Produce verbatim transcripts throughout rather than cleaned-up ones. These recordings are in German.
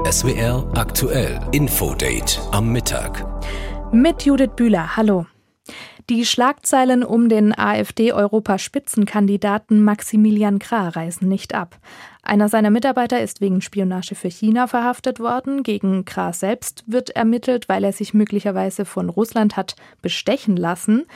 S W R aktuell Infodate am Mittag. Mit Judith Bühler, hallo. Die Schlagzeilen um den AfD-Europaspitzenkandidaten Maximilian Krah reißen nicht ab. Einer seiner Mitarbeiter ist wegen Spionage für China verhaftet worden. Gegen Krah selbst wird ermittelt, weil er sich möglicherweise von Russland hat bestechen lassen.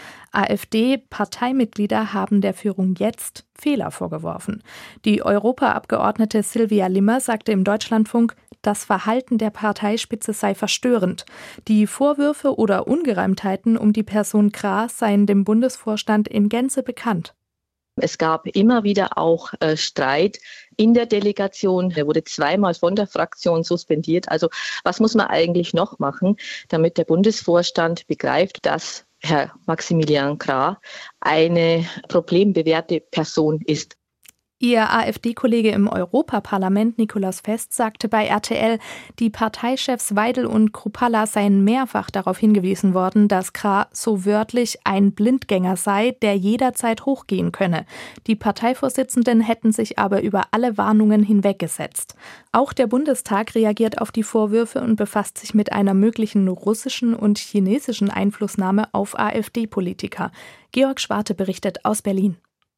AfD-Parteimitglieder haben der Führung jetzt Fehler vorgeworfen. Die Europaabgeordnete Sylvia Limmer sagte im Deutschlandfunk, das Verhalten der Parteispitze sei verstörend. Die Vorwürfe oder Ungereimtheiten um die Person Krah seien dem Bundesvorstand in Gänze bekannt. Es gab immer wieder auch äh, Streit in der Delegation. Er wurde zweimal von der Fraktion suspendiert. Also was muss man eigentlich noch machen, damit der Bundesvorstand begreift, dass Herr Maximilian Krah eine problembewährte Person ist? Ihr AfD-Kollege im Europaparlament, Nikolaus Fest, sagte bei R T L, die Parteichefs Weidel und Kruppalla seien mehrfach darauf hingewiesen worden, dass Krah so wörtlich ein Blindgänger sei, der jederzeit hochgehen könne. Die Parteivorsitzenden hätten sich aber über alle Warnungen hinweggesetzt. Auch der Bundestag reagiert auf die Vorwürfe und befasst sich mit einer möglichen russischen und chinesischen Einflussnahme auf AfD-Politiker. Georg Schwarte berichtet aus Berlin.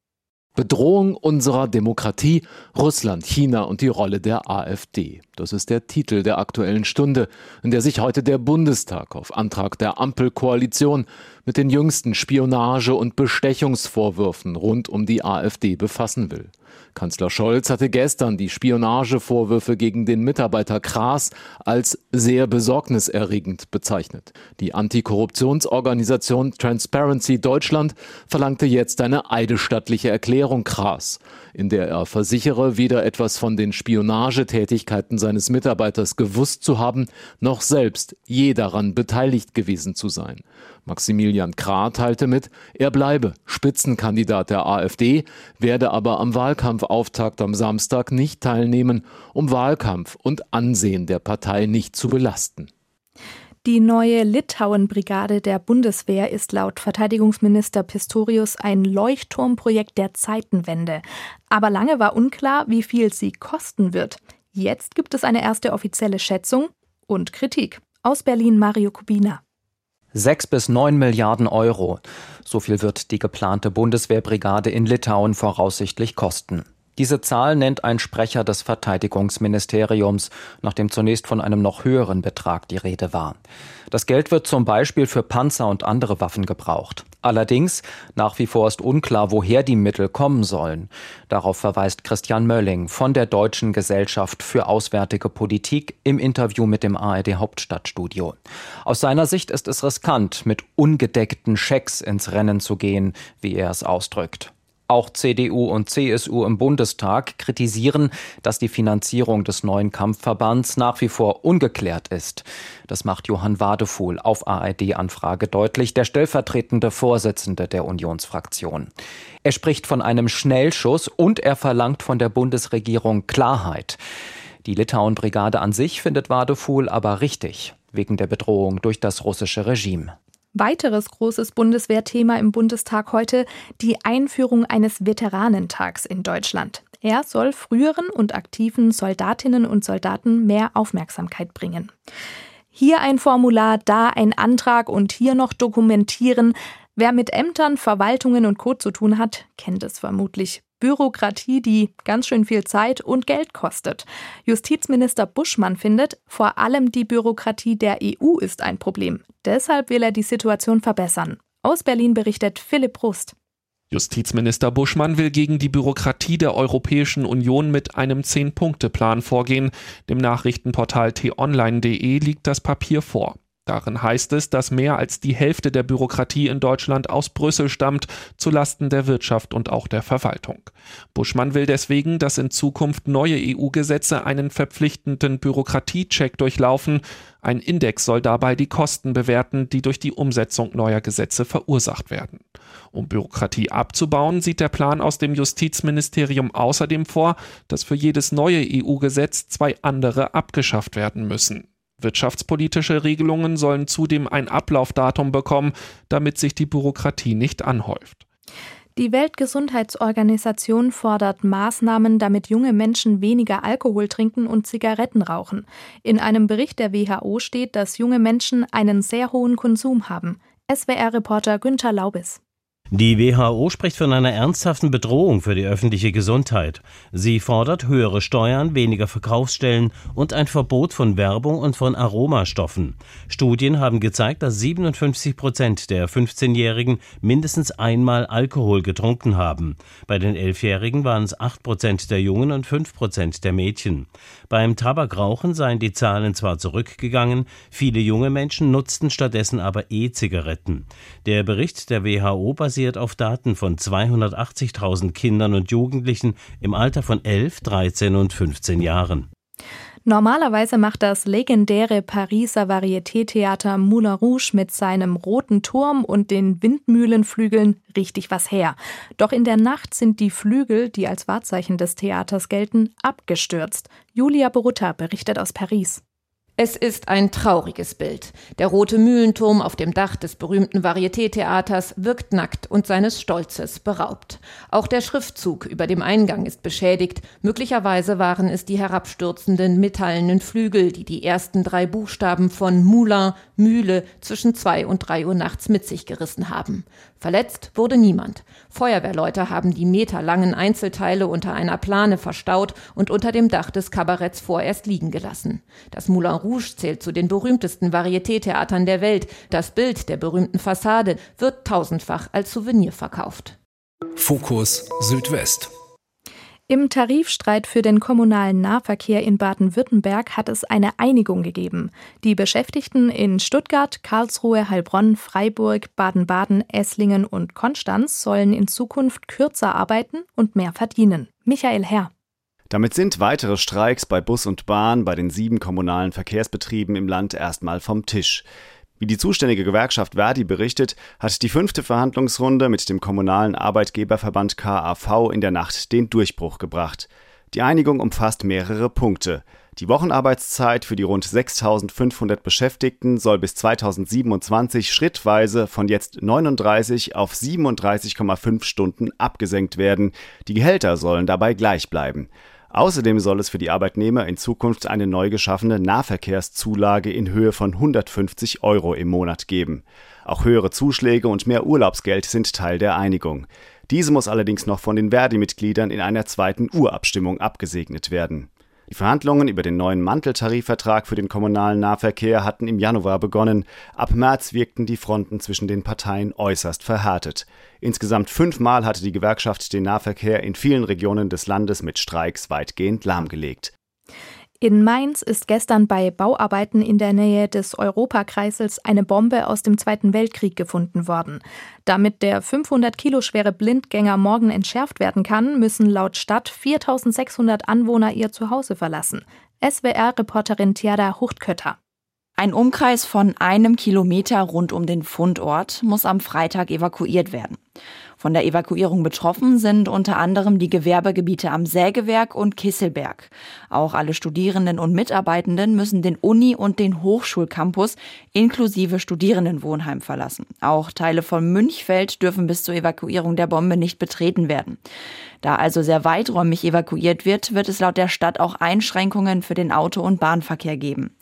Bedrohung unserer Demokratie, Russland, China und die Rolle der AfD. Das ist der Titel der Aktuellen Stunde, in der sich heute der Bundestag auf Antrag der Ampelkoalition mit den jüngsten Spionage- und Bestechungsvorwürfen rund um die AfD befassen will. Kanzler Scholz hatte gestern die Spionagevorwürfe gegen den Mitarbeiter Krahs als sehr besorgniserregend bezeichnet. Die Antikorruptionsorganisation Transparency Deutschland verlangte jetzt eine eidesstattliche Erklärung Krahs, in der er versichere, weder etwas von den Spionagetätigkeiten seines Mitarbeiters gewusst zu haben, noch selbst je daran beteiligt gewesen zu sein. Maximilian Krah teilte mit, er bleibe Spitzenkandidat der AfD, werde aber am Wahlkampfauftakt am Samstag nicht teilnehmen, um Wahlkampf und Ansehen der Partei nicht zu belasten. Die neue Litauen-Brigade der Bundeswehr ist laut Verteidigungsminister Pistorius ein Leuchtturmprojekt der Zeitenwende. Aber lange war unklar, wie viel sie kosten wird. Jetzt gibt es eine erste offizielle Schätzung und Kritik. Aus Berlin Mario Kubina. Sechs bis neun Milliarden Euro. So viel wird die geplante Bundeswehrbrigade in Litauen voraussichtlich kosten. Diese Zahl nennt ein Sprecher des Verteidigungsministeriums, nachdem zunächst von einem noch höheren Betrag die Rede war. Das Geld wird zum Beispiel für Panzer und andere Waffen gebraucht. Allerdings, nach wie vor ist unklar, woher die Mittel kommen sollen. Darauf verweist Christian Mölling von der Deutschen Gesellschaft für Auswärtige Politik im Interview mit dem A R D-Hauptstadtstudio. Aus seiner Sicht ist es riskant, mit ungedeckten Schecks ins Rennen zu gehen, wie er es ausdrückt. Auch C D U und C S U im Bundestag kritisieren, dass die Finanzierung des neuen Kampfverbands nach wie vor ungeklärt ist. Das macht Johann Wadefuhl auf A R D-Anfrage deutlich, der stellvertretende Vorsitzende der Unionsfraktion. Er spricht von einem Schnellschuss und er verlangt von der Bundesregierung Klarheit. Die Litauen-Brigade an sich findet Wadefuhl aber richtig, wegen der Bedrohung durch das russische Regime. Weiteres großes Bundeswehrthema im Bundestag heute, die Einführung eines Veteranentags in Deutschland. Er soll früheren und aktiven Soldatinnen und Soldaten mehr Aufmerksamkeit bringen. Hier ein Formular, da ein Antrag und hier noch dokumentieren. Wer mit Ämtern, Verwaltungen und Co. zu tun hat, kennt es vermutlich. Bürokratie, die ganz schön viel Zeit und Geld kostet. Justizminister Buschmann findet, vor allem die Bürokratie der E U ist ein Problem. Deshalb will er die Situation verbessern. Aus Berlin berichtet Philipp Rust. Justizminister Buschmann will gegen die Bürokratie der Europäischen Union mit einem Zehn-Punkte-Plan vorgehen. Dem Nachrichtenportal t online punkt de liegt das Papier vor. Darin heißt es, dass mehr als die Hälfte der Bürokratie in Deutschland aus Brüssel stammt, zulasten der Wirtschaft und auch der Verwaltung. Buschmann will deswegen, dass in Zukunft neue E U-Gesetze einen verpflichtenden Bürokratiecheck durchlaufen. Ein Index soll dabei die Kosten bewerten, die durch die Umsetzung neuer Gesetze verursacht werden. Um Bürokratie abzubauen, sieht der Plan aus dem Justizministerium außerdem vor, dass für jedes neue E U-Gesetz zwei andere abgeschafft werden müssen. Wirtschaftspolitische Regelungen sollen zudem ein Ablaufdatum bekommen, damit sich die Bürokratie nicht anhäuft. Die Weltgesundheitsorganisation fordert Maßnahmen, damit junge Menschen weniger Alkohol trinken und Zigaretten rauchen. In einem Bericht der W H O steht, dass junge Menschen einen sehr hohen Konsum haben. S W R-Reporter Günther Laubis. Die W H O spricht von einer ernsthaften Bedrohung für die öffentliche Gesundheit. Sie fordert höhere Steuern, weniger Verkaufsstellen und ein Verbot von Werbung und von Aromastoffen. Studien haben gezeigt, dass siebenundfünfzig Prozent der fünfzehnjährigen mindestens einmal Alkohol getrunken haben. Bei den elfjährigen waren es acht Prozent der Jungen und fünf Prozent der Mädchen. Beim Tabakrauchen seien die Zahlen zwar zurückgegangen, viele junge Menschen nutzten stattdessen aber E-Zigaretten. Der Bericht der W H O basiert auf Daten von zweihundertachtzigtausend Kindern und Jugendlichen im Alter von elf, dreizehn und fünfzehn Jahren. Normalerweise macht das legendäre Pariser Varieté-Theater Moulin Rouge mit seinem roten Turm und den Windmühlenflügeln richtig was her. Doch in der Nacht sind die Flügel, die als Wahrzeichen des Theaters gelten, abgestürzt. Julia Borutta berichtet aus Paris. Es ist ein trauriges Bild. Der rote Mühlenturm auf dem Dach des berühmten Varieté-Theaters wirkt nackt und seines Stolzes beraubt. Auch der Schriftzug über dem Eingang ist beschädigt. Möglicherweise waren es die herabstürzenden metallenen Flügel, die die ersten drei Buchstaben von Moulin, Mühle, zwischen zwei und drei Uhr nachts mit sich gerissen haben. Verletzt wurde niemand. Feuerwehrleute haben die meterlangen Einzelteile unter einer Plane verstaut und unter dem Dach des Kabaretts vorerst liegen gelassen. Das Moulin Rouge zählt zu den berühmtesten Varieté-Theatern der Welt. Das Bild der berühmten Fassade wird tausendfach als Souvenir verkauft. Fokus Südwest. Im Tarifstreit für den kommunalen Nahverkehr in Baden-Württemberg hat es eine Einigung gegeben. Die Beschäftigten in Stuttgart, Karlsruhe, Heilbronn, Freiburg, Baden-Baden, Esslingen und Konstanz sollen in Zukunft kürzer arbeiten und mehr verdienen. Michael Herr. Damit sind weitere Streiks bei Bus und Bahn bei den sieben kommunalen Verkehrsbetrieben im Land erstmal vom Tisch. Wie die zuständige Gewerkschaft Verdi berichtet, hat die fünfte Verhandlungsrunde mit dem kommunalen Arbeitgeberverband K A V in der Nacht den Durchbruch gebracht. Die Einigung umfasst mehrere Punkte. Die Wochenarbeitszeit für die rund sechstausendfünfhundert Beschäftigten soll bis zweitausendsiebenundzwanzig schrittweise von jetzt neununddreißig auf siebenunddreißig Komma fünf Stunden abgesenkt werden. Die Gehälter sollen dabei gleich bleiben. Außerdem soll es für die Arbeitnehmer in Zukunft eine neu geschaffene Nahverkehrszulage in Höhe von hundertfünfzig Euro im Monat geben. Auch höhere Zuschläge und mehr Urlaubsgeld sind Teil der Einigung. Diese muss allerdings noch von den Verdi-Mitgliedern in einer zweiten Urabstimmung abgesegnet werden. Die Verhandlungen über den neuen Manteltarifvertrag für den kommunalen Nahverkehr hatten im Januar begonnen. Ab März wirkten die Fronten zwischen den Parteien äußerst verhärtet. Insgesamt fünfmal hatte die Gewerkschaft den Nahverkehr in vielen Regionen des Landes mit Streiks weitgehend lahmgelegt. In Mainz ist gestern bei Bauarbeiten in der Nähe des Europakreisels eine Bombe aus dem Zweiten Weltkrieg gefunden worden. Damit der fünfhundert Kilo schwere Blindgänger morgen entschärft werden kann, müssen laut Stadt viertausendsechshundert Anwohner ihr Zuhause verlassen. S W R-Reporterin Tjada Huchtkötter. Ein Umkreis von einem Kilometer rund um den Fundort muss am Freitag evakuiert werden. Von der Evakuierung betroffen sind unter anderem die Gewerbegebiete am Sägewerk und Kisselberg. Auch alle Studierenden und Mitarbeitenden müssen den Uni- und den Hochschulcampus inklusive Studierendenwohnheim verlassen. Auch Teile von Münchfeld dürfen bis zur Evakuierung der Bombe nicht betreten werden. Da also sehr weiträumig evakuiert wird, wird es laut der Stadt auch Einschränkungen für den Auto- und Bahnverkehr geben.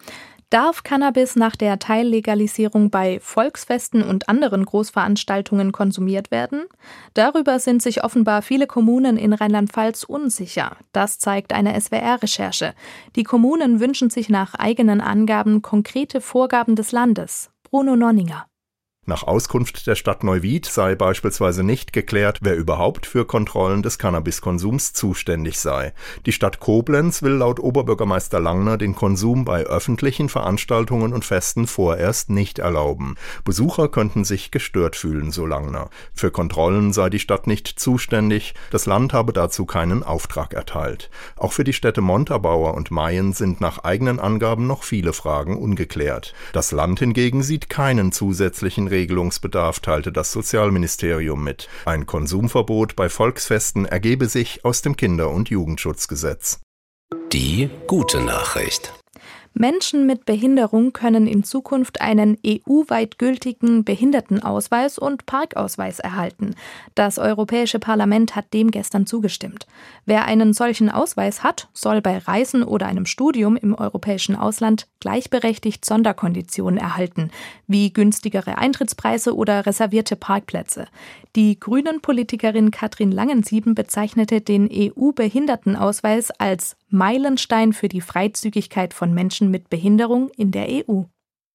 Darf Cannabis nach der Teillegalisierung bei Volksfesten und anderen Großveranstaltungen konsumiert werden? Darüber sind sich offenbar viele Kommunen in Rheinland-Pfalz unsicher. Das zeigt eine S W R-Recherche. Die Kommunen wünschen sich nach eigenen Angaben konkrete Vorgaben des Landes. Bruno Nonninger. Nach Auskunft der Stadt Neuwied sei beispielsweise nicht geklärt, wer überhaupt für Kontrollen des Cannabiskonsums zuständig sei. Die Stadt Koblenz will laut Oberbürgermeister Langner den Konsum bei öffentlichen Veranstaltungen und Festen vorerst nicht erlauben. Besucher könnten sich gestört fühlen, so Langner. Für Kontrollen sei die Stadt nicht zuständig, das Land habe dazu keinen Auftrag erteilt. Auch für die Städte Montabaur und Mayen sind nach eigenen Angaben noch viele Fragen ungeklärt. Das Land hingegen sieht keinen zusätzlichen Regelungsbedarf, teilte das Sozialministerium mit. Ein Konsumverbot bei Volksfesten ergebe sich aus dem Kinder- und Jugendschutzgesetz. Die gute Nachricht. Menschen mit Behinderung können in Zukunft einen E U-weit gültigen Behindertenausweis und Parkausweis erhalten. Das Europäische Parlament hat dem gestern zugestimmt. Wer einen solchen Ausweis hat, soll bei Reisen oder einem Studium im europäischen Ausland gleichberechtigt Sonderkonditionen erhalten, wie günstigere Eintrittspreise oder reservierte Parkplätze. Die Grünen-Politikerin Katrin Langensieben bezeichnete den E U-Behindertenausweis als Meilenstein für die Freizügigkeit von Menschen mit Behinderung in der E U.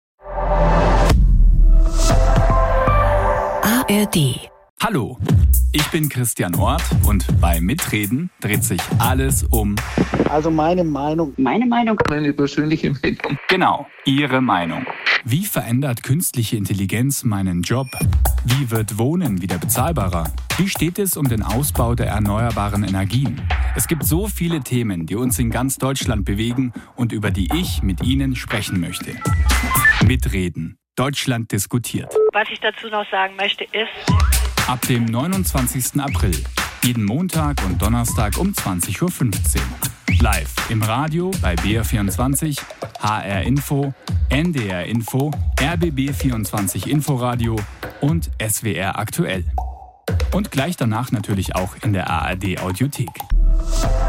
A R D. Hallo, ich bin Christian Ort und bei Mitreden dreht sich alles um... Also meine Meinung. Meine Meinung. Meine persönliche Meinung. Genau, Ihre Meinung. Wie verändert künstliche Intelligenz meinen Job? Wie wird Wohnen wieder bezahlbarer? Wie steht es um den Ausbau der erneuerbaren Energien? Es gibt so viele Themen, die uns in ganz Deutschland bewegen und über die ich mit Ihnen sprechen möchte. Mitreden. Deutschland diskutiert. Was ich dazu noch sagen möchte ist... Ab dem neunundzwanzigsten April. Jeden Montag und Donnerstag um zwanzig Uhr fünfzehn. Live im Radio bei B R vierundzwanzig, H R Info, N D R Info, R B B vierundzwanzig Inforadio und S W R aktuell. Und gleich danach natürlich auch in der A R D Audiothek.